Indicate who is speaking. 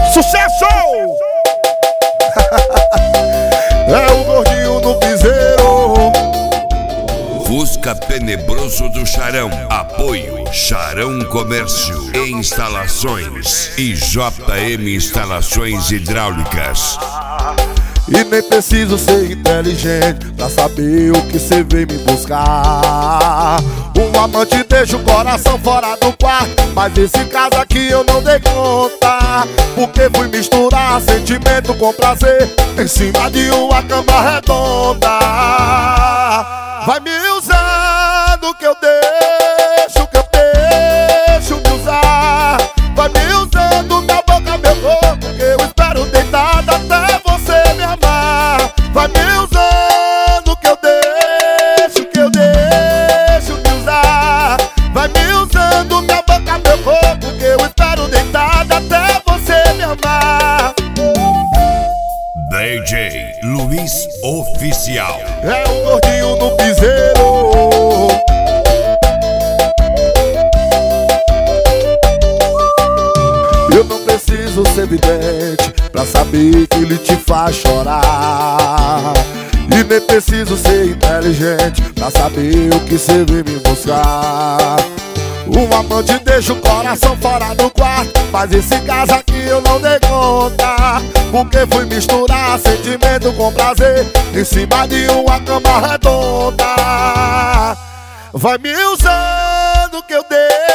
Speaker 1: Sucesso!
Speaker 2: É o gordinho do piseiro.
Speaker 3: Fusca Tenebroso do Charão. Apoio Charão Comércio e Instalações e JM Instalações Hidráulicas.
Speaker 2: E nem preciso ser inteligente pra saber o que cê veio me buscar. Um amante deixa o coração fora do quarto, mas esse caso aqui eu não dei conta, porque fui misturar sentimento com prazer em cima de uma cama redonda. Vai me usando que eu deixo me usar. Vai me usando minha boca, meu corpo, que eu espero deitado até você me amar. Vai me usando que eu deixo me usar. Vai me usando minha boca, meu corpo, que eu espero deitado até você me amar.
Speaker 3: DJ Luiz Oficial.
Speaker 2: É o gordinho do piseiro. Eu não preciso ser vidente pra saber que ele te faz chorar. E nem preciso ser inteligente pra saber o que cê vem me buscar. Um amante deixa o coração fora do quarto, mas esse caso aqui eu não dei conta, porque fui misturar sentimento com prazer em cima de uma cama redonda. Vai me usando que eu deixo